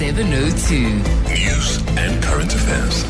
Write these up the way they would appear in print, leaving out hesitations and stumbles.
702. News and current affairs.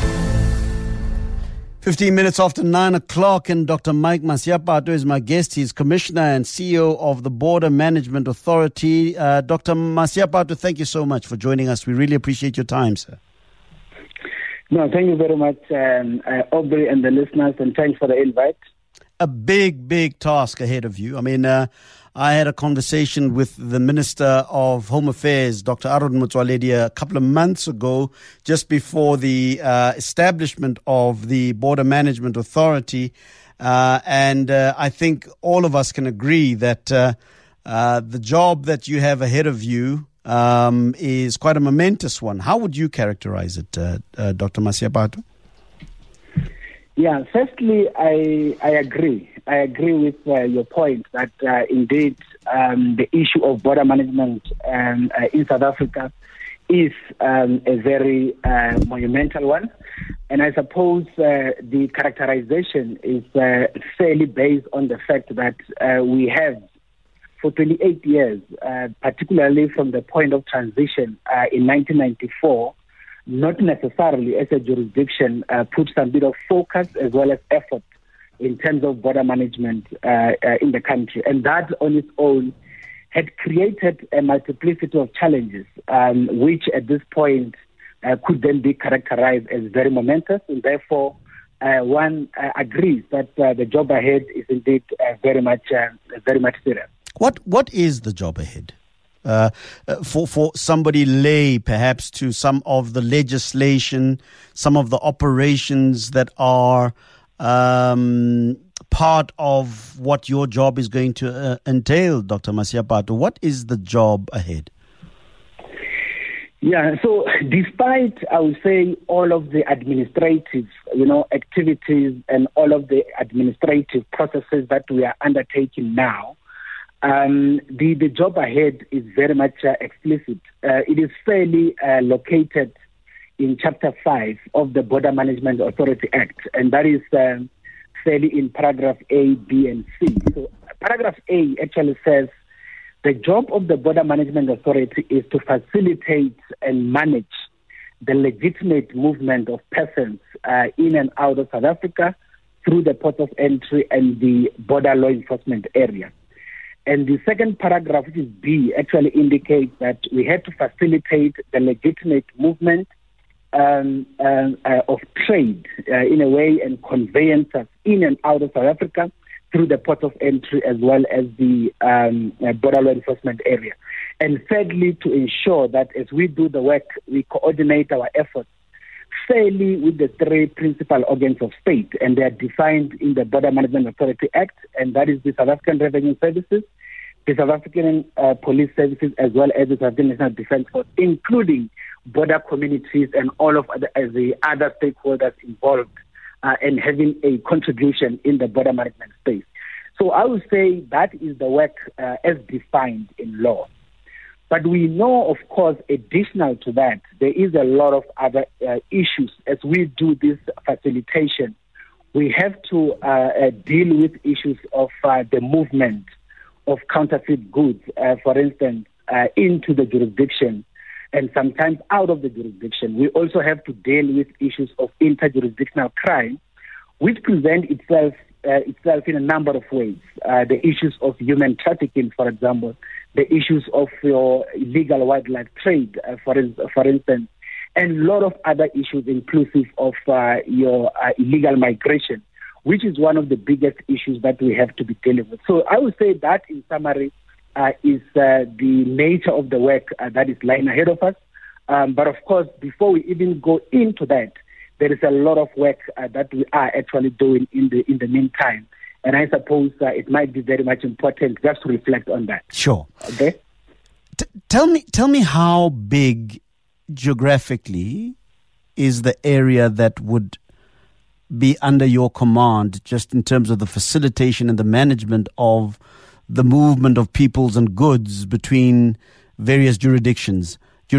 15 minutes after 9 o'clock, and Dr. Mike Masiapato is my guest. He's Commissioner and CEO of the Border Management Authority. Dr. Masiapato, thank you so much for joining us. We really appreciate your time, sir. No, thank you very much, Aubrey and the listeners, and thanks for the invite. A big task ahead of you. I mean, I had a conversation with the Minister of Home Affairs, Dr. Aaron Motsoaledi, a couple of months ago, just before the establishment of the Border Management Authority. And I think all of us can agree that the job that you have ahead of you is quite a momentous one. How would you characterize it, Dr. Masiapato? Yeah, firstly, I agree. I agree with your point that indeed the issue of border management in South Africa is a very monumental one. And I suppose the characterization is fairly based on the fact that we have, for 28 years, particularly from the point of transition in 1994, not necessarily as a jurisdiction put some bit of focus as well as effort in terms of border management in the country. And that on its own had created a multiplicity of challenges, which at this point could then be characterized as very momentous. And therefore, one agrees that the job ahead is indeed very much serious. What is the job ahead? For somebody lay, perhaps, to some of the legislation, some of the operations that are part of what your job is going to entail, Dr. Masiapato. What is the job ahead? Yeah, so despite, I would say, all of the administrative, activities and all of the administrative processes that we are undertaking now, the job ahead is very much explicit. It is fairly located in Chapter 5 of the Border Management Authority Act, and that is fairly in paragraph A, B, and C. So paragraph A actually says the job of the Border Management Authority is to facilitate and manage the legitimate movement of persons in and out of South Africa through the port of entry and the border law enforcement area. And the second paragraph, which is B, actually indicates that we have to facilitate the legitimate movement of trade in a way and conveyances in and out of South Africa through the port of entry as well as the border law enforcement area. And thirdly, to ensure that as we do the work, we coordinate our efforts fairly with the three principal organs of state, and they are defined in the Border Management Authority Act, and that is the South African Revenue Services, the South African Police Services, as well as the South African National Defence Force, including border communities and all of the other stakeholders involved and having a contribution in the border management space. So I would say that is the work as defined in law. But we know, of course, additional to that, there is a lot of other issues. As we do this facilitation, we have to deal with issues of the movement of counterfeit goods, for instance, into the jurisdiction and sometimes out of the jurisdiction. We also have to deal with issues of interjurisdictional crime, which present itself in a number of ways. The issues of human trafficking, for example, the issues of your illegal wildlife trade, for instance, and a lot of other issues inclusive of your illegal migration, which is one of the biggest issues that we have to be dealing with. So I would say that, in summary, is the nature of the work that is lying ahead of us. But of course, before we even go into that, there is a lot of work that we are actually doing in the meantime. And I suppose it might be very much important just to reflect on that. Sure. Okay. Tell me how big geographically is the area that would be under your command, just in terms of the facilitation and the management of the movement of peoples and goods between various jurisdictions.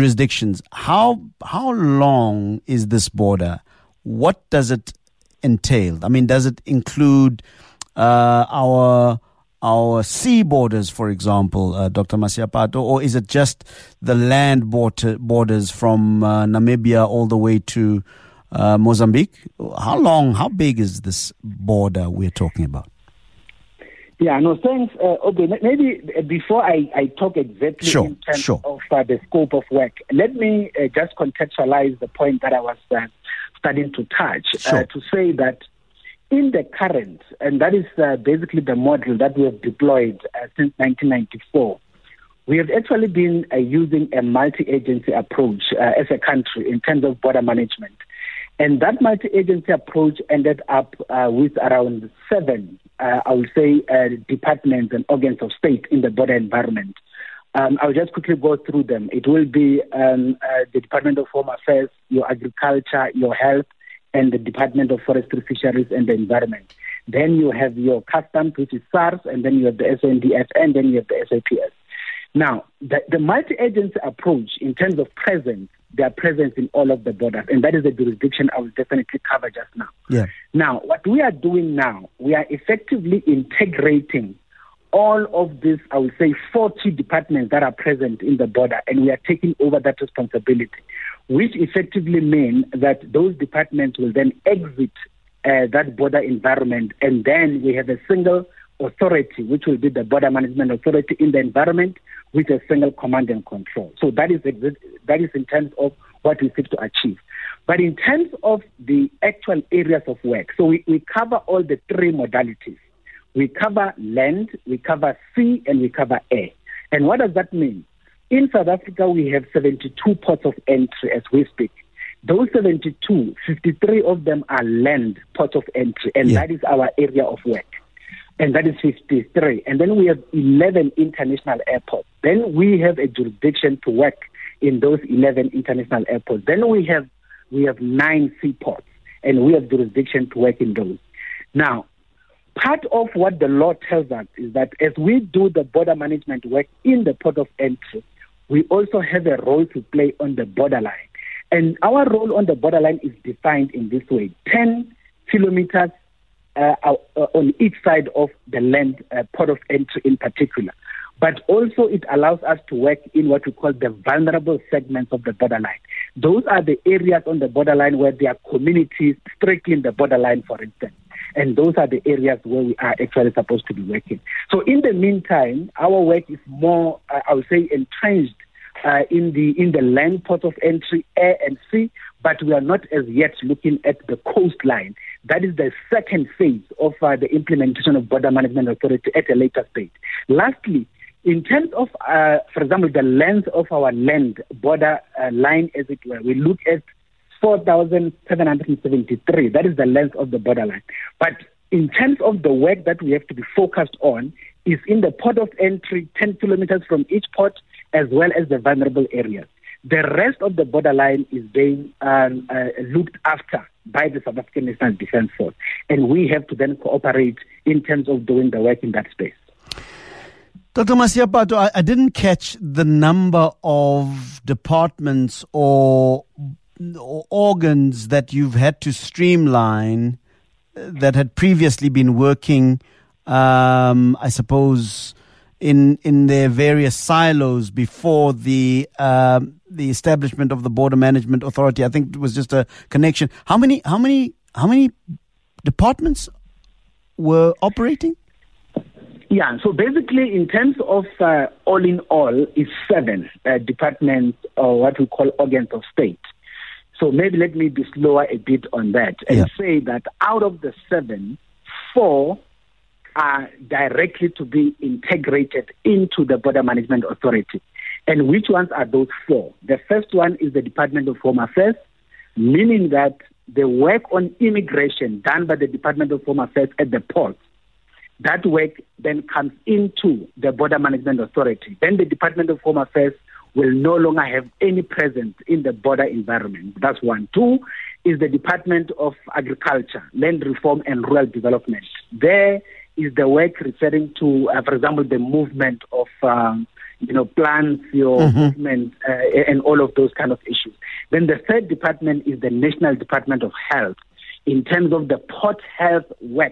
How long is this border? What does it entail? I mean, does it include our our sea borders, for example, Dr. Masiapato, or is it just the land borders from Namibia all the way to Mozambique? How big is this border we're talking about? Yeah, no, thanks. Okay, maybe before I talk exactly in terms of the scope of work, let me just contextualize the point that I was starting to touch, to say that in the current, and that is basically the model that we have deployed since 1994, we have actually been using a multi-agency approach as a country in terms of border management. And that multi-agency approach ended up with around 7, I would say, departments and organs of state in the border environment. I'll just quickly go through them. It will be the Department of Home Affairs, your Agriculture, your Health, and the Department of Forestry, Fisheries, and the Environment. Then you have your Customs, which is SARS, and then you have the SNDF, and then you have the SAPS. Now, the multi-agency approach in terms of presence, their presence in all of the borders, and that is the jurisdiction I will definitely cover just now. Yeah. Now, what we are doing now, we are effectively integrating all of these, I would say, 40 departments that are present in the border, and we are taking over that responsibility, which effectively means that those departments will then exit that border environment, and then we have a single authority, which will be the Border Management Authority in the environment, with a single command and control. So that is in terms of what we seek to achieve. But in terms of the actual areas of work, so we cover all the 3 modalities. We cover land, we cover sea, and we cover air. And what does that mean? In South Africa, we have 72 ports of entry as we speak. Those 72, 53 of them are land ports of entry, and that is our area of work. And that is 53. And then we have 11 international airports. Then we have a jurisdiction to work in those 11 international airports. Then we have 9 seaports, and we have jurisdiction to work in those. Now, part of what the law tells us is that as we do the border management work in the port of entry, we also have a role to play on the borderline. And our role on the borderline is defined in this way: 10 kilometers on each side of the land port of entry in particular. But also it allows us to work in what we call the vulnerable segments of the borderline. Those are the areas on the borderline where there are communities strictly in the borderline, for instance. And those are the areas where we are actually supposed to be working. So in the meantime, our work is more, I would say, entrenched in the land port of entry, air and sea, but we are not as yet looking at the coastline. That is the second phase of the implementation of Border Management Authority at a later stage. Lastly, in terms of, for example, the length of our land border line, as it were, we look at 4,773. That is the length of the borderline. But in terms of the work that we have to be focused on is in the port of entry, 10 kilometers from each port, as well as the vulnerable areas. The rest of the borderline is being looked after by the South African National Defence Force. And we have to then cooperate in terms of doing the work in that space. Dr. Masiapato, I didn't catch the number of departments or organs that you've had to streamline that had previously been working, I suppose, in their various silos before the establishment of the Border Management Authority. I think it was just a connection. How many departments were operating? Yeah, so basically in terms of all in all, it's 7 departments or what we call organs of state. So maybe let me be slower a bit on that and say that out of the 7, 4 are directly to be integrated into the Border Management Authority. And which ones are those 4? The first one is the Department of Home Affairs, meaning that the work on immigration done by the Department of Home Affairs at the ports, that work then comes into the Border Management Authority. Then the Department of Home Affairs will no longer have any presence in the border environment. That's 1. 2 is the Department of Agriculture, Land Reform and Rural Development. There is the work referring to, for example, the movement of plants, movement, and all of those kind of issues. Then the third department is the National Department of Health in terms of the port health work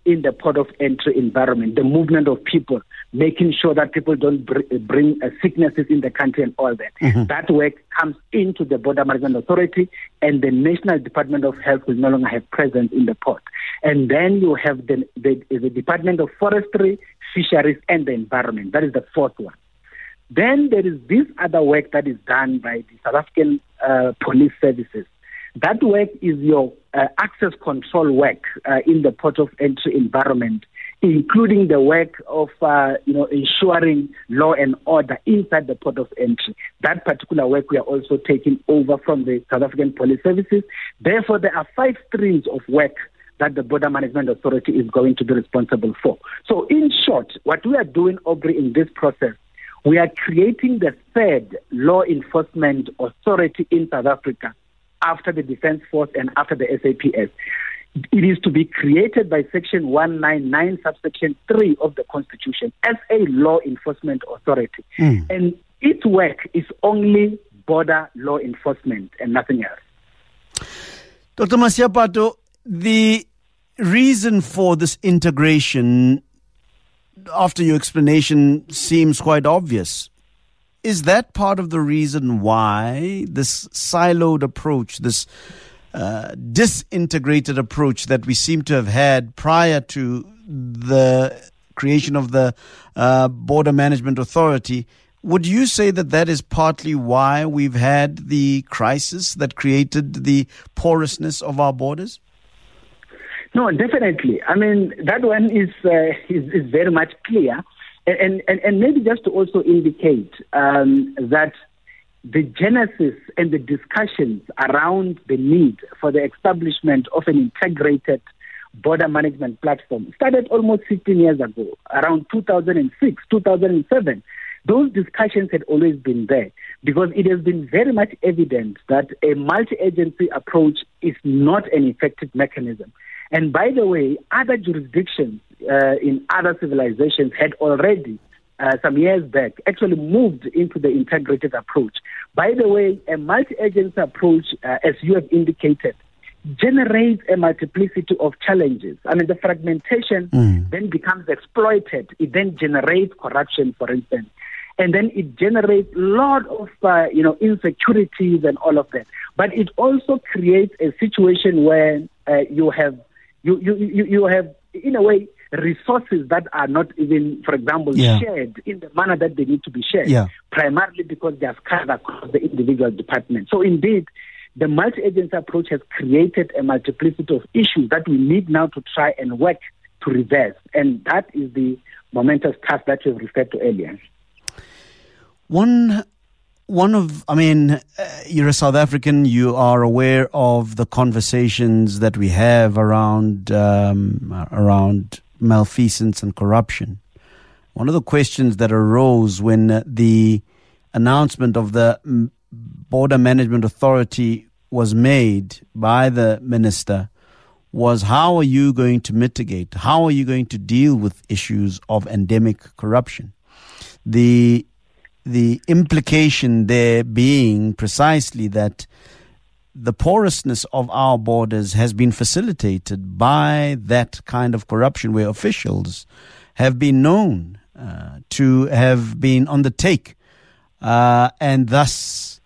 in the port of entry environment, the movement of people, making sure that people don't bring sicknesses in the country and all that. Mm-hmm. That work comes into the Border Management Authority, and the National Department of Health will no longer have presence in the port. And then you have the Department of Forestry, Fisheries and the Environment. That is the fourth one. Then there is this other work that is done by the South African Police Services. That work is your access control work in the port of entry environment, including the work of ensuring law and order inside the port of entry. That particular work we are also taking over from the South African Police Services. Therefore, there are 5 streams of work that the Border Management Authority is going to be responsible for. So in short, what we are doing, Aubrey, in this process, we are creating the third law enforcement authority in South Africa after the Defence Force and after the SAPS. It is to be created by Section 199, subsection 3 of the Constitution as a law enforcement authority. And its work is only border law enforcement and nothing else. Dr. Masiapato, the reason for this integration, after your explanation, seems quite obvious. Is that part of the reason why this siloed approach, this disintegrated approach that we seem to have had prior to the creation of the Border Management Authority, would you say that that is partly why we've had the crisis that created the porousness of our borders? No, definitely. I mean, that one is very much clear. And maybe just to also indicate that the genesis and the discussions around the need for the establishment of an integrated border management platform started almost 15 years ago, around 2006, 2007. Those discussions had always been there because it has been very much evident that a multi-agency approach is not an effective mechanism. And by the way, other jurisdictions in other civilizations had already, some years back, actually moved into the integrated approach. By the way, a multi-agency approach, as you have indicated, generates a multiplicity of challenges. I mean, the fragmentation then becomes exploited. It then generates corruption, for instance. And then it generates a lot of, insecurities and all of that. But it also creates a situation where you have, in a way, resources that are not even, for example, shared in the manner that they need to be shared, primarily because they are scattered across the individual departments. So indeed, the multi-agency approach has created a multiplicity of issues that we need now to try and work to reverse. And that is the momentous task that you've referred to earlier. You're a South African. You are aware of the conversations that we have around malfeasance and corruption. One of the questions that arose when the announcement of the Border Management Authority was made by the minister was, how are you going to mitigate? How are you going to deal with issues of endemic corruption? The implication there being precisely that the porousness of our borders has been facilitated by that kind of corruption, where officials have been known to have been on the take and thus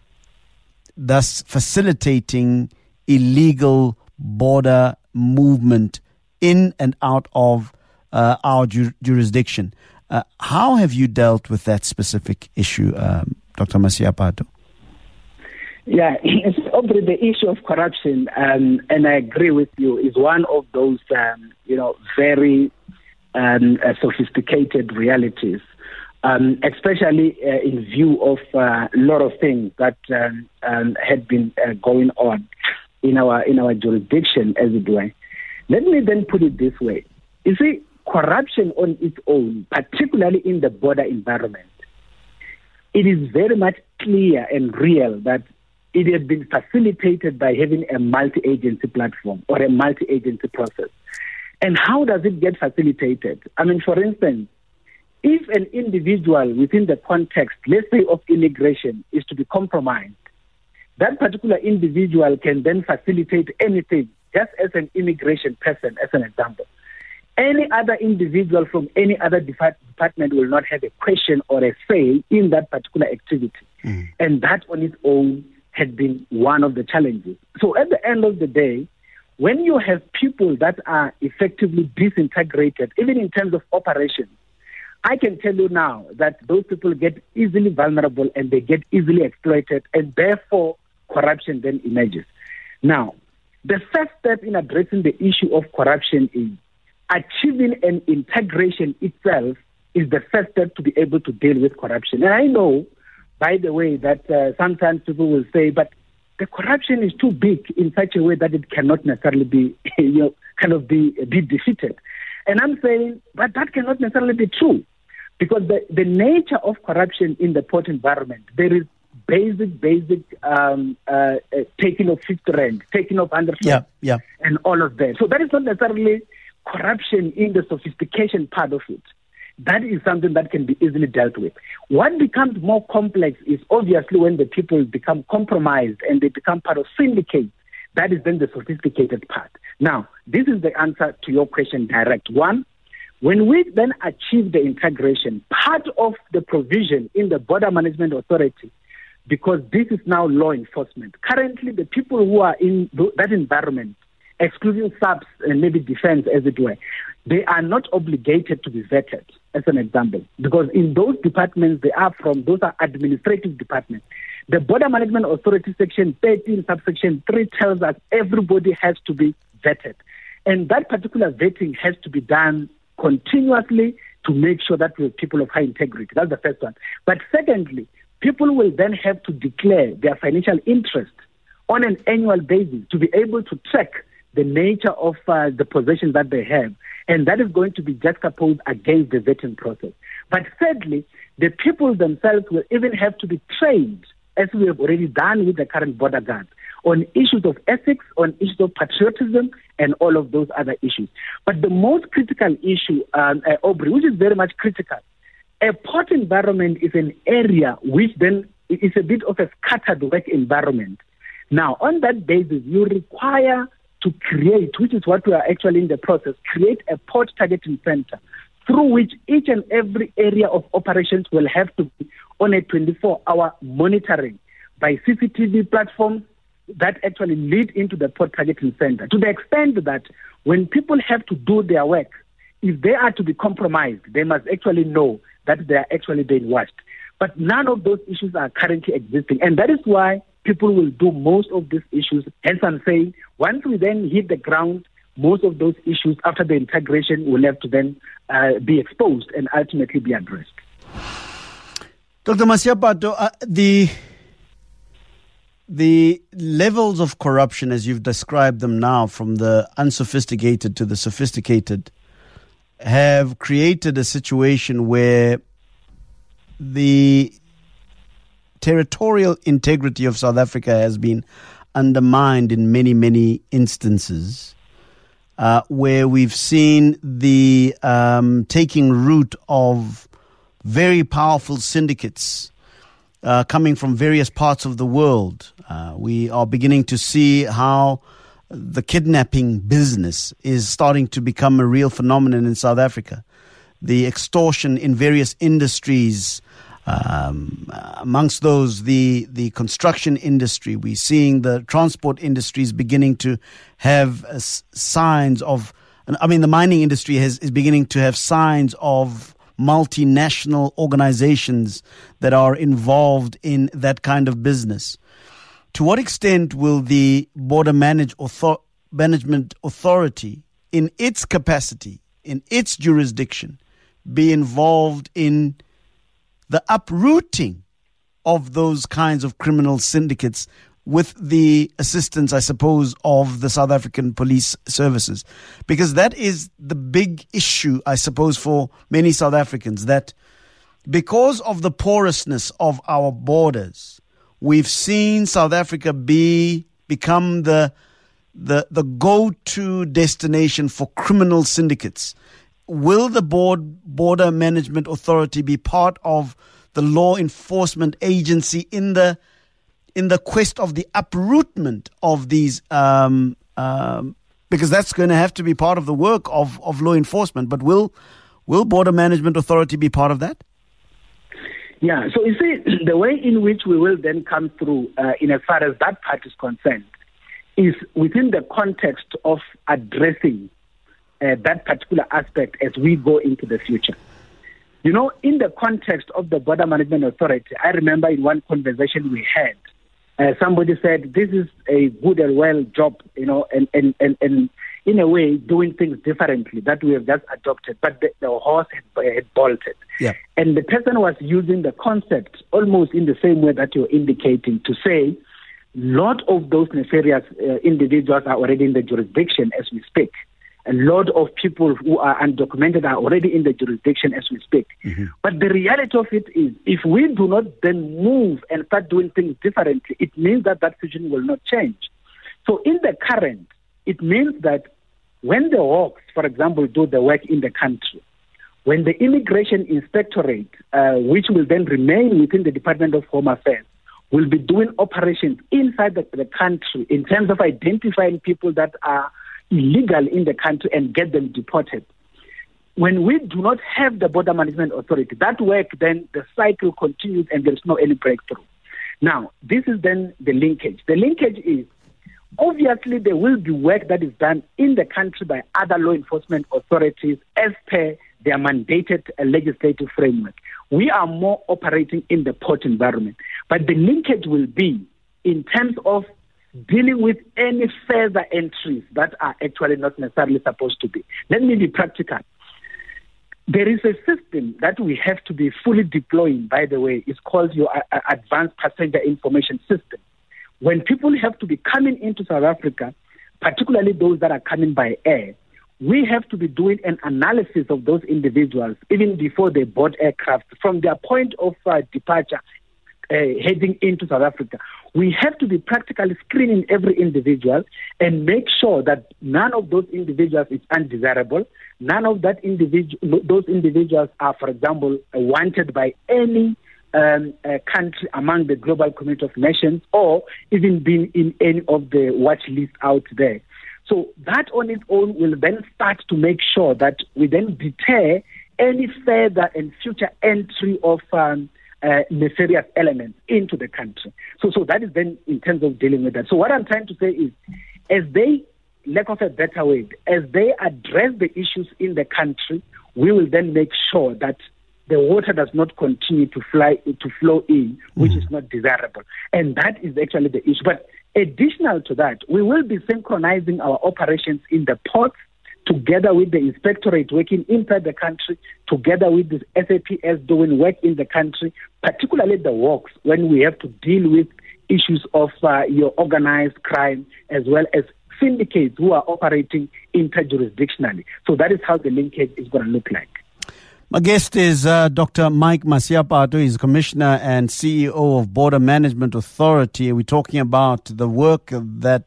facilitating illegal border movement in and out of our jurisdiction. How have you dealt with that specific issue, Dr. Masiapato? Yeah, obviously the issue of corruption, and I agree with you, is one of those, very sophisticated realities, especially in view of a lot of things that had been going on in our jurisdiction, as it were. Let me then put it this way. You see, corruption on its own, particularly in the border environment, it is very much clear and real that it has been facilitated by having a multi-agency platform or a multi-agency process. And how does it get facilitated? I mean, for instance, if an individual within the context, let's say of immigration, is to be compromised, that particular individual can then facilitate anything, just as an immigration person, as an example. Any other individual from any other department will not have a question or a say in that particular activity. And that on its own had been one of the challenges. So at the end of the day, when you have people that are effectively disintegrated, even in terms of operations, I can tell you now that those people get easily vulnerable and they get easily exploited, and therefore corruption then emerges. Now, the first step in addressing the issue of corruption is achieving an integration itself is the first step to be able to deal with corruption. And I know, by the way, that sometimes people will say, but the corruption is too big in such a way that it cannot necessarily be, be defeated. And I'm saying, but that cannot necessarily be true, because the nature of corruption in the port environment, there is basic taking of 50 rand, taking of 100 rand, and all of that. So that is not necessarily corruption in the sophistication part of it. That is something that can be easily dealt with. What becomes more complex is obviously when the people become compromised and they become part of syndicates. That is then the sophisticated part. Now, this is the answer to your question direct. One, when we then achieve the integration, part of the provision in the Border Management Authority, because this is now law enforcement, currently the people who are in that environment, excluding subs and maybe defense, as it were, they are not obligated to be vetted, as an example, because in those departments, those are administrative departments. The Border Management Authority Section 13, subsection 3 tells us everybody has to be vetted. And that particular vetting has to be done continuously to make sure that we're people of high integrity. That's the first one. But secondly, people will then have to declare their financial interest on an annual basis to be able to track the nature of the possession that they have. And that is going to be juxtaposed against the vetting process. But thirdly, the people themselves will even have to be trained, as we have already done with the current border guards, on issues of ethics, on issues of patriotism, and all of those other issues. But the most critical issue, Aubrey, which is very much critical, a port environment is an area which then is a bit of a scattered work environment. Now, on that basis, you require to create, which is what we are actually in the process, create a port targeting center through which each and every area of operations will have to be on a 24-hour monitoring by CCTV platforms that actually lead into the port targeting center, to the extent that when people have to do their work, if they are to be compromised, they must actually know that they are actually being watched. But none of those issues are currently existing. And that is why people will do most of these issues. Hence, I'm saying, once we then hit the ground, most of those issues after the integration will have to then be exposed and ultimately be addressed. Dr. Masiapato, the levels of corruption, as you've described them now, from the unsophisticated to the sophisticated, have created a situation where the territorial integrity of South Africa has been undermined in many, many instances, where we've seen the taking root of very powerful syndicates coming from various parts of the world. We are beginning to see how the kidnapping business is starting to become a real phenomenon in South Africa. The extortion in various industries, amongst those, the construction industry. We're seeing the transport industries beginning to have signs of, the mining industry is beginning to have signs of multinational organizations that are involved in that kind of business. To what extent will the Border Management Authority, in its capacity, in its jurisdiction, be involved in the uprooting of those kinds of criminal syndicates with the assistance, I suppose, of the South African police services? Because that is the big issue, I suppose, for many South Africans, that because of the porousness of our borders, we've seen South Africa become the go-to destination for criminal syndicates. Will the Border Management Authority be part of the law enforcement agency in the quest of the uprootment of these Because that's going to have to be part of the work of law enforcement. But will Border Management Authority be part of that? Yeah, so you see, the way in which we will then come through in as far as that part is concerned is within the context of addressing that particular aspect as we go into the future. You know, in the context of the Border Management Authority, I remember in one conversation we had, somebody said, this is a good and well job, you know, and in a way doing things differently that we have just adopted, but the horse had bolted. Yeah. And the person was using the concept almost in the same way that you're indicating to say, a lot of those nefarious individuals are already in the jurisdiction as we speak. A lot of people who are undocumented are already in the jurisdiction as we speak. Mm-hmm. But the reality of it is, if we do not then move and start doing things differently, it means that situation will not change. So in the current, it means that when the Hawks, for example, do the work in the country, when the Immigration Inspectorate, which will then remain within the Department of Home Affairs, will be doing operations inside the country in terms of identifying people that are illegal in the country and get them deported. When we do not have the Border Management Authority, that work, then the cycle continues and there is no any breakthrough. Now, this is then the linkage. The linkage is, obviously, there will be work that is done in the country by other law enforcement authorities as per their mandated legislative framework. We are more operating in the port environment. But the linkage will be in terms of dealing with any further entries that are actually not necessarily supposed to be. Let me be practical. There is a system that we have to be fully deploying, by the way. It's called your Advanced Passenger Information System. When people have to be coming into South Africa, particularly those that are coming by air, we have to be doing an analysis of those individuals even before they board aircraft from their point of departure heading into South Africa. We have to be practically screening every individual and make sure that none of those individuals is undesirable. None of those individuals are, for example, wanted by any country among the global community of nations or even being in any of the watch lists out there. So that on its own will then start to make sure that we then deter any further and future entry of nefarious elements into the country. So that is then in terms of dealing with that. So what I'm trying to say is, as they, lack of a better word, as they address the issues in the country, we will then make sure that the water does not continue to flow in, which is not desirable. And that is actually the issue. But additional to that, we will be synchronizing our operations in the ports together with the inspectorate working inside the country, together with the SAPS doing work in the country, particularly the WOCs, when we have to deal with issues of your organized crime as well as syndicates who are operating interjurisdictionally. So that is how the linkage is going to look like. My guest is Dr. Mike Masiapato. He's Commissioner and CEO of Border Management Authority. We're talking about the work that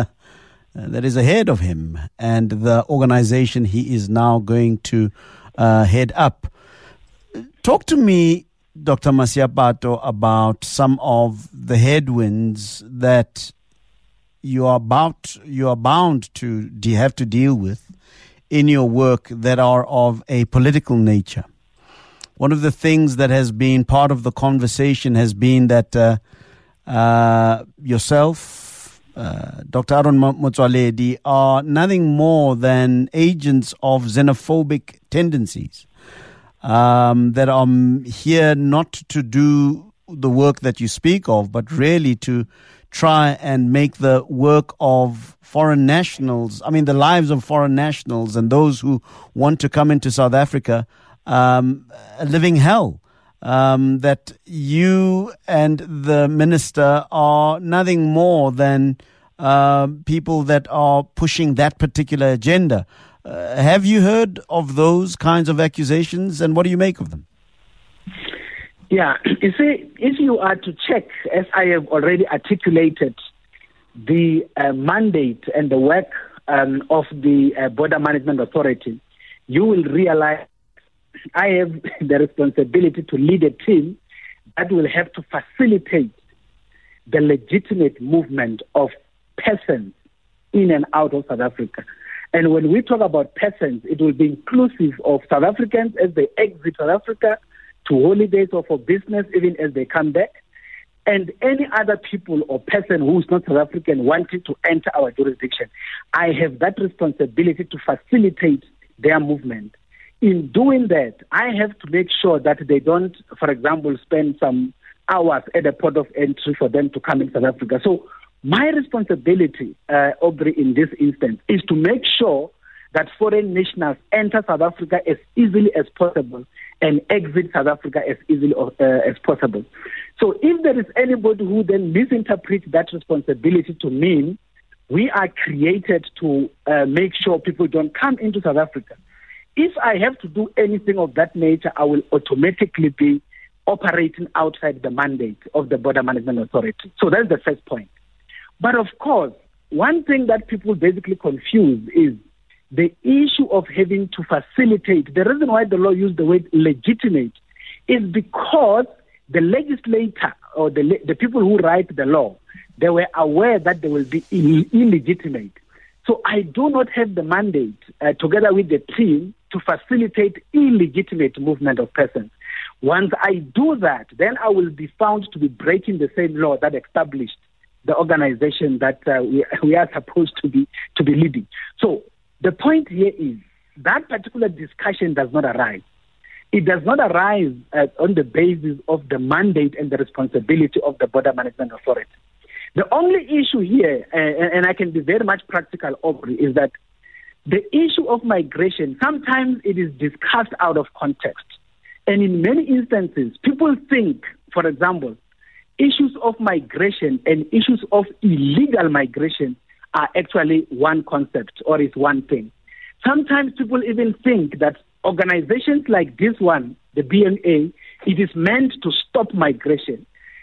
is ahead of him and the organization he is now going to head up. Talk to me, Dr. Masiapato, about some of the headwinds that you are bound to have to deal with in your work that are of a political nature. One of the things that has been part of the conversation has been that yourself, Dr. Aaron Motsoaledi, are nothing more than agents of xenophobic tendencies that are here not to do the work that you speak of, but really to try and make the work of foreign nationals, the lives of foreign nationals and those who want to come into South Africa, a living hell. That you and the minister are nothing more than people that are pushing that particular agenda. Have you heard of those kinds of accusations, and what do you make of them? Yeah, you see, if you are to check, as I have already articulated, the mandate and the work of the Border Management Authority, you will realize I have the responsibility to lead a team that will have to facilitate the legitimate movement of persons in and out of South Africa. And when we talk about persons, it will be inclusive of South Africans as they exit South Africa to holidays or for business, even as they come back, and any other people or person who is not South African wanting to enter our jurisdiction. I have that responsibility to facilitate their movement. In doing that, I have to make sure that they don't, for example, spend some hours at the port of entry for them to come in South Africa. So my responsibility, Aubrey, in this instance, is to make sure that foreign nationals enter South Africa as easily as possible and exit South Africa as easily as possible. So if there is anybody who then misinterprets that responsibility to mean we are created to make sure people don't come into South Africa, if I have to do anything of that nature, I will automatically be operating outside the mandate of the Border Management Authority. So that's the first point. But of course, one thing that people basically confuse is the issue of having to facilitate. The reason why the law used the word legitimate is because the legislator or the people who write the law, they were aware that they will be illegitimate. So I do not have the mandate, together with the team, to facilitate illegitimate movement of persons. Once I do that, then I will be found to be breaking the same law that established the organization that we are supposed to be leading. So the point here is that particular discussion does not arise. It does not arise on the basis of the mandate and the responsibility of the Border Management Authority. The only issue here, and I can be very much practical, Aubrey, is that the issue of migration, sometimes it is discussed out of context. And in many instances, people think, for example, issues of migration and issues of illegal migration are actually one concept or is one thing. Sometimes people even think that organizations like this one, the BMA, it is meant to stop migration.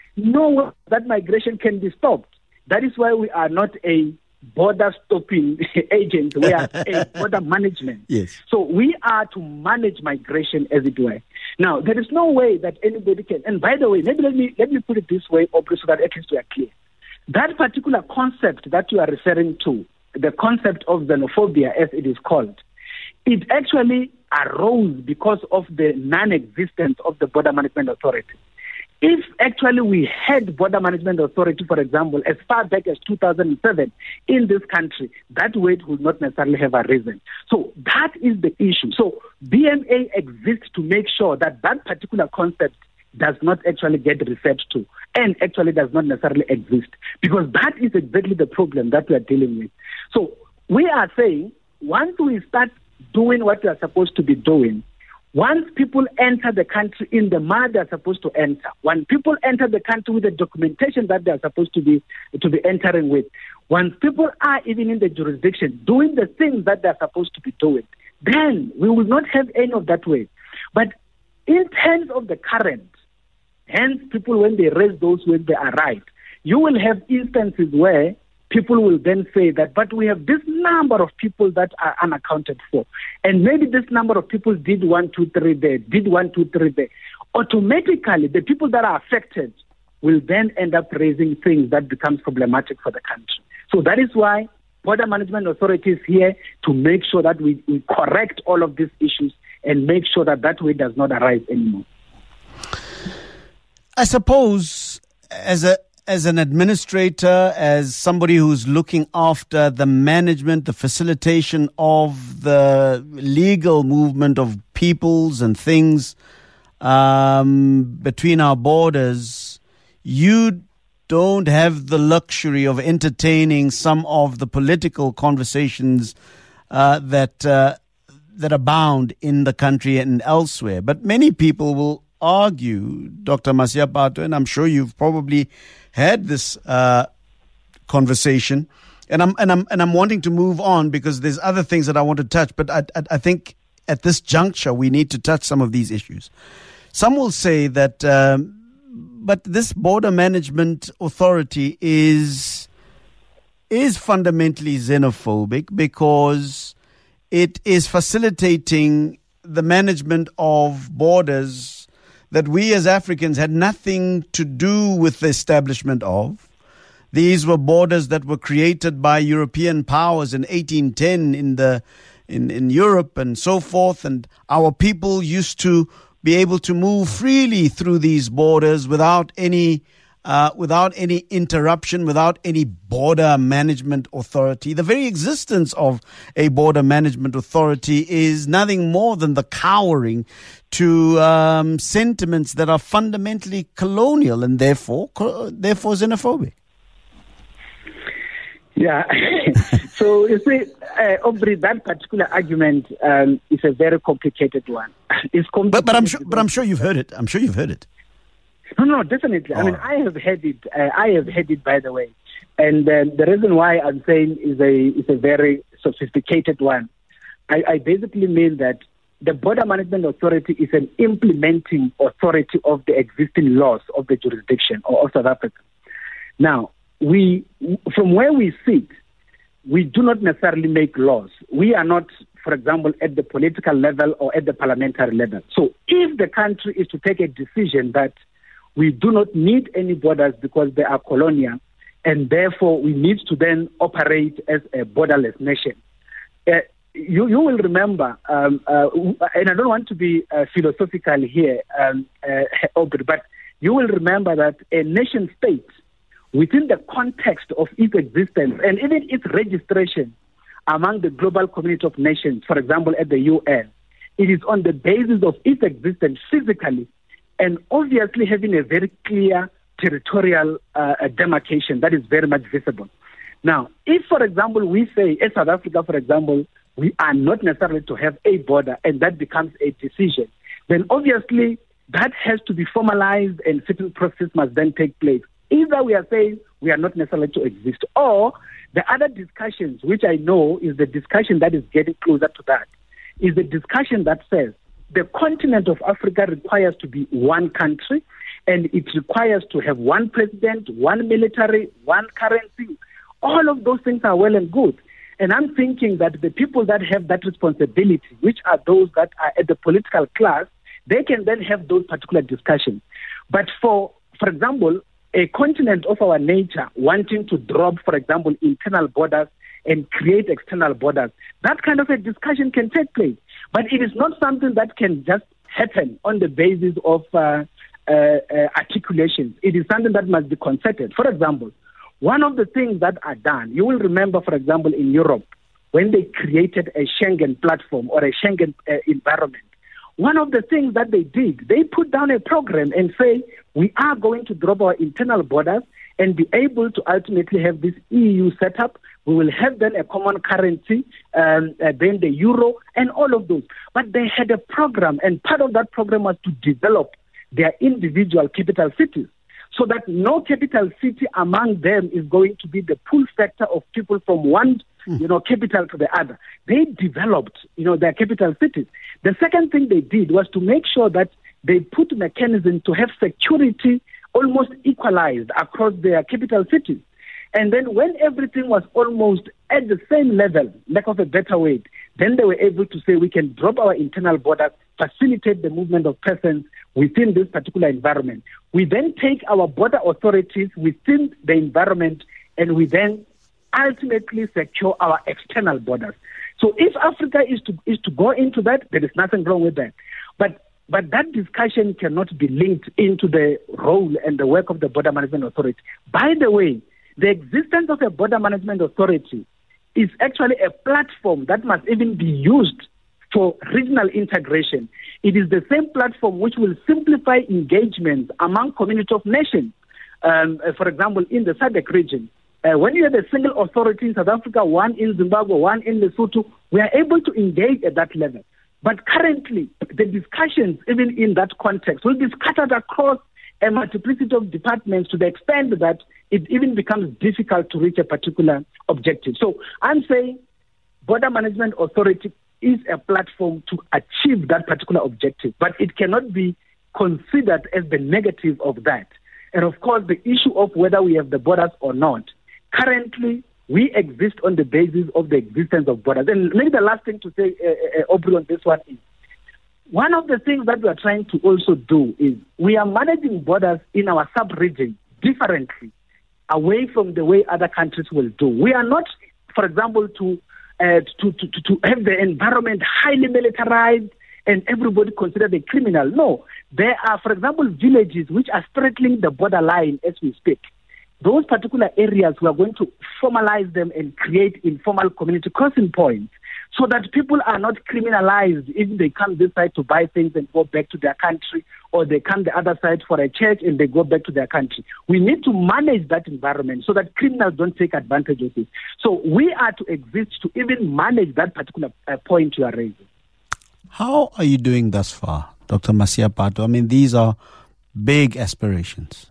No, that migration can be stopped. That is why we are not a border-stopping agent. We are a border management. Yes. So we are to manage migration, as it were. Now, there is no way that anybody can. And by the way, maybe let me put it this way, Aubrey, so that at least we are clear. That particular concept that you are referring to, the concept of xenophobia, as it is called, it actually arose because of the non-existence of the Border Management Authority. If actually we had Border Management Authority, for example, as far back as 2007 in this country, that weight would not necessarily have arisen. So that is the issue. So BMA exists to make sure that that particular concept does not actually get referred to and actually does not necessarily exist, because that is exactly the problem that we are dealing with. So we are saying once we start doing what we are supposed to be doing, once people enter the country in the manner they are supposed to enter, when people enter the country with the documentation that they are supposed to be entering with, once people are even in the jurisdiction doing the things that they are supposed to be doing, then we will not have any of that way. But in terms of the current, hence people when they raise those when they are right, you will have instances where people will then say that, but we have this number of people that are unaccounted for. And maybe this number of people did 1, 2, 3 there, did 1, 2, 3 there. Automatically, the people that are affected will then end up raising things that becomes problematic for the country. So that is why Border Management Authority is here to make sure that we correct all of these issues and make sure that that way does not arise anymore. I suppose as an administrator, as somebody who's looking after the management, the facilitation of the legal movement of peoples and things between our borders, you don't have the luxury of entertaining some of the political conversations that abound in the country and elsewhere. But many people will argue, Dr. Masiapato, and I'm sure you've probably had this conversation, and I'm wanting to move on because there's other things that I want to touch, but I think at this juncture we need to touch some of these issues. Some will say that, but this Border Management Authority is fundamentally xenophobic because it is facilitating the management of borders that we as Africans had nothing to do with the establishment of. These were borders that were created by European powers in 1810 in Europe and so forth. And our people used to be able to move freely through these borders without any interruption, without any border management authority. The very existence of a border management authority is nothing more than the cowering to sentiments that are fundamentally colonial and therefore xenophobic. Yeah. So you see, Aubrey, that particular argument is a very complicated one. It's complicated. But I'm sure you've heard it. I'm sure you've heard it. No, definitely. I mean, I have heard it, by the way. And the reason why I'm saying is a very sophisticated one. I basically mean that the Border Management Authority is an implementing authority of the existing laws of the jurisdiction or of South Africa. Now, from where we sit, we do not necessarily make laws. We are not, for example, at the political level or at the parliamentary level. So if the country is to take a decision that we do not need any borders because they are colonial, and therefore we need to then operate as a borderless nation. You will remember, and I don't want to be philosophical here, but you will remember that a nation state, within the context of its existence and even its registration among the global community of nations, for example, at the UN, it is on the basis of its existence physically and obviously having a very clear territorial demarcation that is very much visible. Now, if, for example, we say, as South Africa, for example, we are not necessarily to have a border and that becomes a decision, then obviously that has to be formalized and certain process must then take place. Either we are saying we are not necessarily to exist, or the other discussions, which I know is the discussion that is getting closer to that, is the discussion that says the continent of Africa requires to be one country, and it requires to have one president, one military, one currency. All of those things are well and good. And I'm thinking that the people that have that responsibility, which are those that are at the political class, they can then have those particular discussions. But for example, a continent of our nature wanting to drop, for example, internal borders and create external borders, that kind of a discussion can take place. But it is not something that can just happen on the basis of articulations. It is something that must be concerted. For example, one of the things that are done, you will remember, for example, in Europe, when they created a Schengen platform or a Schengen environment, one of the things that they did, they put down a program and say, we are going to drop our internal borders and be able to ultimately have this EU setup. We will have then a common currency, then the euro and all of those. But they had a program, and part of that program was to develop their individual capital cities, so that no capital city among them is going to be the pull factor of people from one capital to the other. They developed, their capital cities. The second thing they did was to make sure that they put mechanisms to have security almost equalized across their capital cities. And then when everything was almost at the same level, lack of a better word, then they were able to say we can drop our internal borders, facilitate the movement of persons within this particular environment. We then take our border authorities within the environment and we then ultimately secure our external borders. So if Africa is to go into that, there is nothing wrong with that. But that discussion cannot be linked into the role and the work of the Border Management Authority. By the way, the existence of a Border Management Authority is actually a platform that must even be used for regional integration. It is the same platform which will simplify engagement among community of nations. For example, in the SADC region, when you have a single authority in South Africa, one in Zimbabwe, one in Lesotho, we are able to engage at that level. But currently, the discussions, even in that context, will be scattered across a multiplicity of departments to the extent that it even becomes difficult to reach a particular objective. So I'm saying Border Management Authority is a platform to achieve that particular objective, but it cannot be considered as the negative of that. And of course, the issue of whether we have the borders or not, currently we exist on the basis of the existence of borders. And maybe the last thing to say, Aubrey, on this one is, one of the things that we are trying to also do is we are managing borders in our sub-region differently away from the way other countries will do. We are not, for example, to have the environment highly militarized and everybody considered a criminal. No, there are, for example, villages which are straddling the borderline as we speak. Those particular areas, we are going to formalize them and create informal community crossing points so that people are not criminalized if they come this side to buy things and go back to their country, or they come the other side for a church and they go back to their country. We need to manage that environment so that criminals don't take advantage of it. So we are to exist to even manage that particular point you are raising. How are you doing thus far, Dr. Masiapato? I mean, these are big aspirations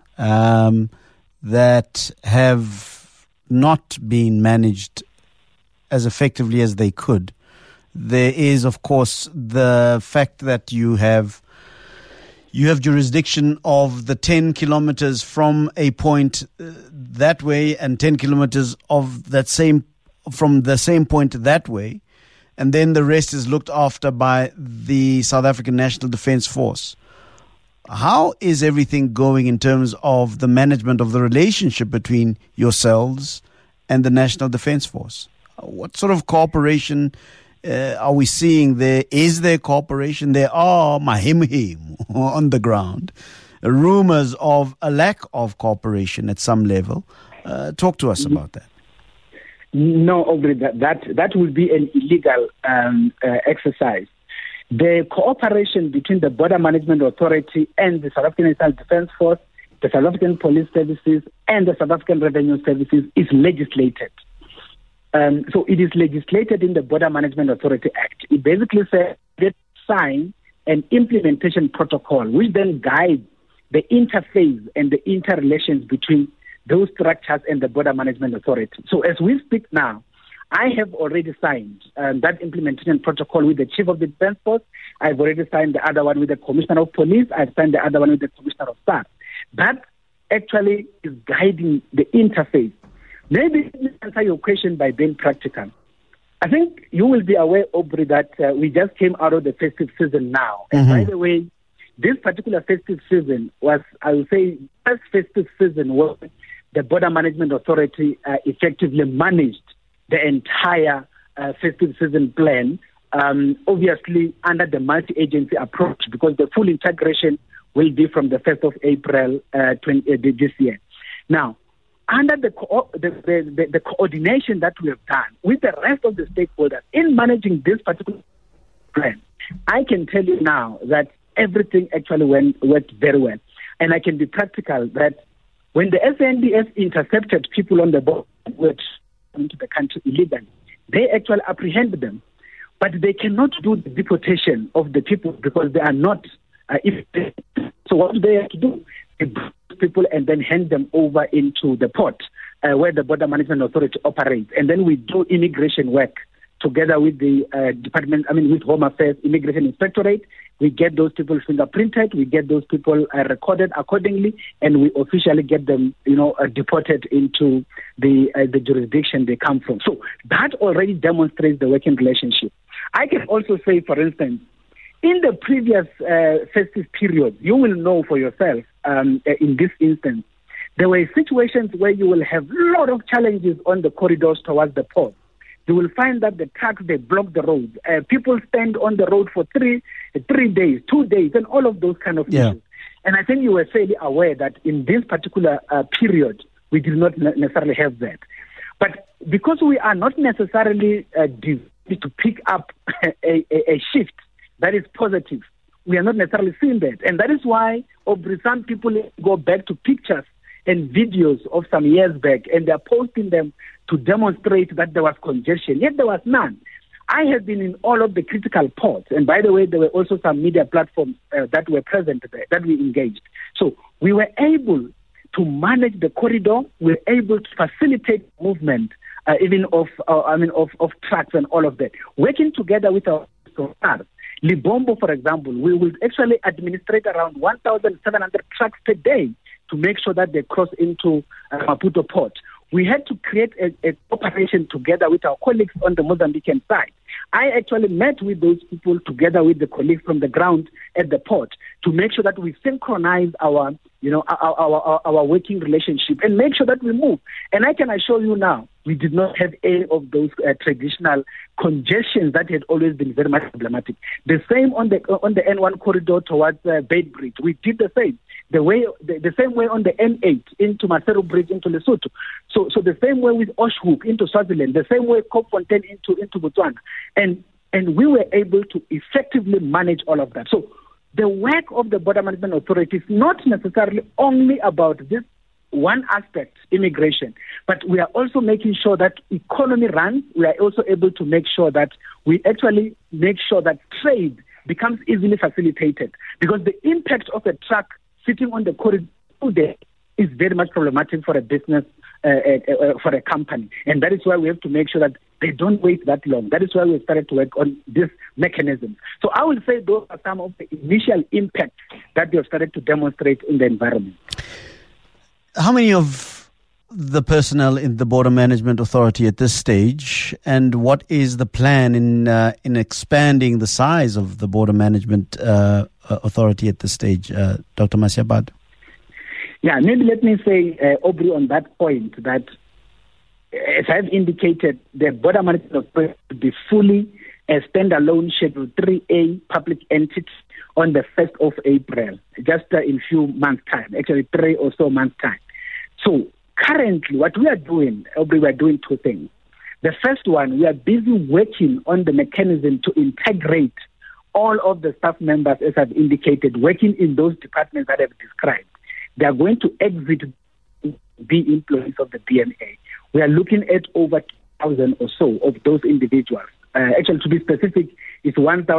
that have not been managed as effectively as they could. There is, of course, the fact that you have jurisdiction of the 10 kilometers from a point that way and 10 kilometers of that from the same point that way. And then the rest is looked after by the South African National Defence Force. How is everything going in terms of the management of the relationship between yourselves and the National Defence Force? What sort of cooperation are we seeing there? Is there cooperation? There are mahim on the ground. Rumors of a lack of cooperation at some level. Talk to us about that. No, Aubrey, that will be an illegal exercise. The cooperation between the Border Management Authority and the South African National Defence Force, the South African Police Services, and the South African Revenue Services is legislated. So it is legislated in the Border Management Authority Act. It basically says let's sign an implementation protocol, which then guides the interface and the interrelations between those structures and the Border Management Authority. So as we speak now, I have already signed that implementation protocol with the Chief of the Defence Force. I've already signed the other one with the Commissioner of Police. I've signed the other one with the Commissioner of Staff. That actually is guiding the interface. Maybe let me answer your question by being practical. I think you will be aware, Aubrey, that we just came out of the festive season now. And by the way, this particular festive season was, I would say, the first festive season where the Border Management Authority effectively managed the entire festive season plan, obviously under the multi-agency approach, because the full integration will be from the 1st of April this year. Now, under the coordination that we have done with the rest of the stakeholders in managing this particular plan, I can tell you now that everything actually worked very well. And I can be practical that when the SANDF intercepted people on the border which into the country illegally, they actually apprehended them. But they cannot do the deportation of the people because they are not. So what do they have to do? They bring people and then hand them over into the port where the Border Management Authority operates. And then we do immigration work together with the with Home Affairs Immigration Inspectorate. We get those people fingerprinted, we get those people recorded accordingly, and we officially get them, deported into the jurisdiction they come from. So that already demonstrates the working relationship. I can also say, for instance, in the previous festive period, you will know for yourself, in this instance, there were situations where you will have a lot of challenges on the corridors towards the port. You will find that the trucks, they block the road. People stand on the road for 3 days, 2 days, and all of those kind of issues. And I think you were fairly aware that in this particular period, we did not necessarily have that. But because we are not necessarily designed to pick up a shift that is positive, we are not necessarily seeing that. And that is why some people go back to pictures and videos of some years back, and they're posting them to demonstrate that there was congestion, yet there was none. I have been in all of the critical ports, and by the way, there were also some media platforms that were present there, that we engaged. So we were able to manage the corridor, we were able to facilitate movement, even of trucks and all of that. Working together with our stars, Libombo, for example, we will actually administrate around 1,700 trucks per day to make sure that they cross into Maputo port. We had to create a cooperation together with our colleagues on the Mozambican side. I actually met with those people together with the colleagues from the ground at the port to make sure that we synchronize our our working relationship and make sure that we move. And I can assure you now, we did not have any of those traditional congestions that had always been very much problematic. The same on the N1 corridor towards Beitbridge. We did the same. The same way on the N8 into Maseru Bridge into Lesotho. So the same way with Oshhoek into Swaziland. The same way Kopfontein into Botswana. And we were able to effectively manage all of that. So the work of the Border Management Authority is not necessarily only about this one aspect, immigration, but we are also making sure that economy runs. We are also able to make sure that we actually make sure that trade becomes easily facilitated, because the impact of a truck sitting on the corridor today is very much problematic for a business, for a company. And that is why we have to make sure that they don't wait that long. That is why we started to work on this mechanism. So I will say those are some of the initial impacts that we have started to demonstrate in the environment. How many of the personnel in the Border Management Authority at this stage, and what is the plan in expanding the size of the Border Management Authority at this stage, Dr. Masiabado? Yeah, maybe let me say, Aubrey, on that point, that as I've indicated, the Border Management Authority will be fully a standalone Schedule 3A public entity on the 1st of April, just in few months' time, actually 3 or so months' time. So currently, what we are doing, Aubrey, we are doing two things. The first one, we are busy working on the mechanism to integrate all of the staff members, as I've indicated, working in those departments that I've described. They are going to exit, be employees of the BMA. We are looking at over 2,000 or so of those individuals. Actually, to be specific, it's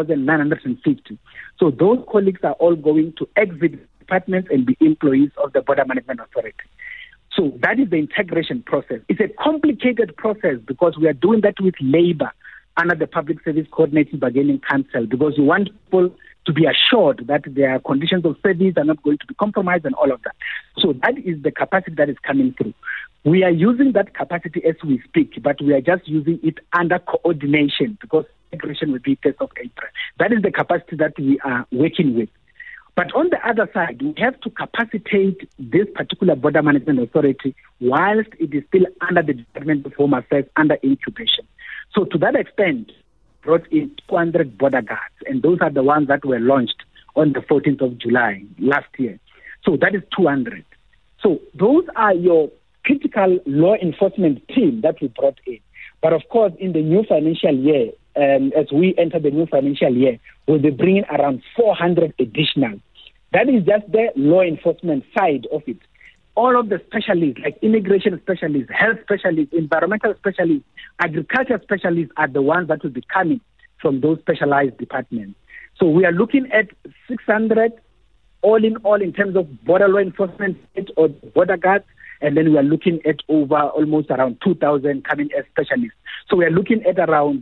1,950. So those colleagues are all going to exit departments and be employees of the Border Management Authority. So that is the integration process. It's a complicated process because we are doing that with labor under the Public Service Coordinating Bargaining Council, because we want people to be assured that their conditions of service are not going to be compromised and all of that. So that is the capacity that is coming through. We are using that capacity as we speak, but we are just using it under coordination because integration will be 1st of April. That is the capacity that we are working with. But on the other side, we have to capacitate this particular Border Management Authority whilst it is still under the Department of Home Affairs, under incubation. So to that extent, brought in 200 border guards, and those are the ones that were launched on the 14th of July last year. So that is 200. So those are your critical law enforcement team that we brought in. But of course, in the new financial year, as we enter the new financial year, we'll be bringing around 400 additional. That is just the law enforcement side of it. All of the specialists, like immigration specialists, health specialists, environmental specialists, agriculture specialists are the ones that will be coming from those specialized departments. So we are looking at 600 all in terms of border law enforcement or border guards, and then we are looking at over almost around 2,000 coming as specialists. So we are looking at around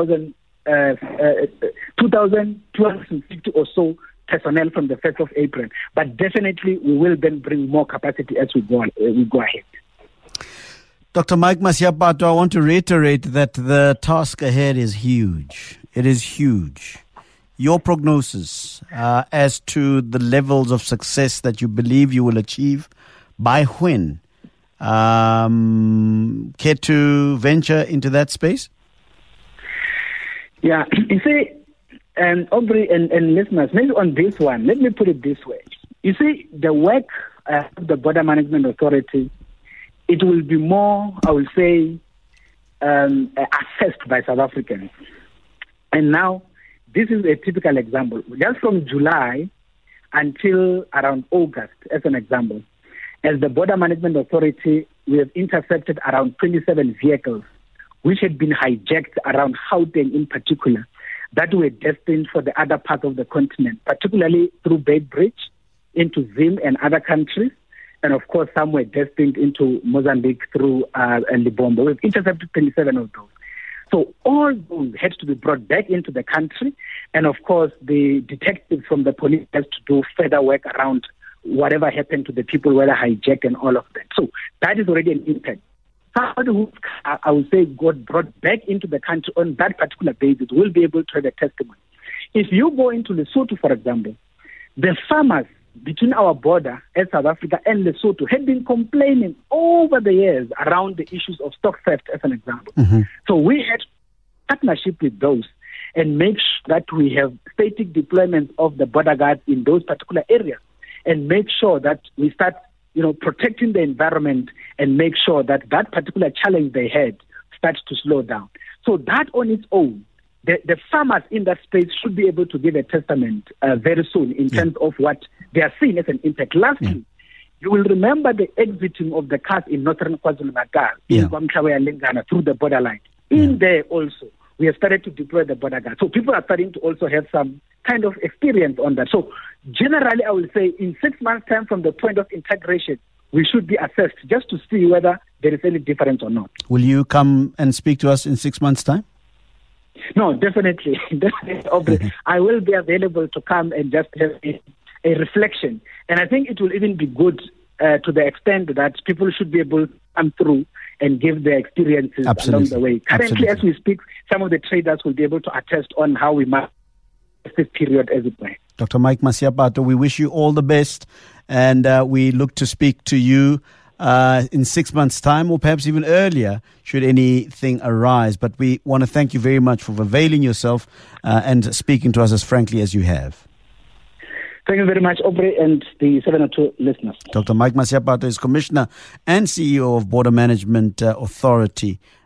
2,250 or so personnel from the 1st of April. But definitely we will then bring more capacity as we go ahead. Dr. Mike Masiabado, I want to reiterate that the task ahead is huge. It is huge. Your prognosis as to the levels of success that you believe you will achieve, by when? Care to venture into that space? Yeah, you see, Aubrey and listeners, maybe on this one, let me put it this way. You see, the work of the Border Management Authority, it will be more, I will say, assessed by South Africans. And now, this is a typical example. Just from July until around August, as an example, as the Border Management Authority, we have intercepted around 27 vehicles which had been hijacked around Gauteng in particular, that were destined for the other parts of the continent, particularly through Beitbridge into Zim and other countries. And of course, some were destined into Mozambique through Libombo. We've intercepted 27 of those. So all those had to be brought back into the country. And of course, the detectives from the police has to do further work around whatever happened to the people, whether hijacked and all of that. So that is already an impact. Somebody who, I would say, got brought back into the country on that particular basis will be able to have a testimony. If you go into Lesotho, for example, the farmers between our border as South Africa and Lesotho had been complaining over the years around the issues of stock theft, as an example. So we had partnership with those and make sure that we have static deployments of the border guards in those particular areas, and make sure that we start, protecting the environment, and make sure that that particular challenge they had starts to slow down. So that on its own, the farmers in that space should be able to give a testament very soon in terms of what they are seeing as an impact. Lastly, you will remember the exiting of the cars in northern KwaZulu-Natal, in Kwamhlabwe and Lingana, through the borderline. In there also, we have started to deploy the border guard. So people are starting to also have some kind of experience on that. So generally, I will say in 6 months' time from the point of integration, we should be assessed just to see whether there is any difference or not. Will you come and speak to us in 6 months' time? No, definitely. I will be available to come and just have a reflection. And I think it will even be good to the extent that people should be able to come through and give their experiences along the way. Currently, as we speak, some of the traders will be able to attest on how we must this period as it may. Dr. Mike Masiapato, we wish you all the best, and we look to speak to you in 6 months' time, or perhaps even earlier, should anything arise. But we want to thank you very much for availing yourself and speaking to us as frankly as you have. Thank you very much, Aubrey, and the 702 listeners. Dr. Mike Masiapato is Commissioner and CEO of Border Management Authority.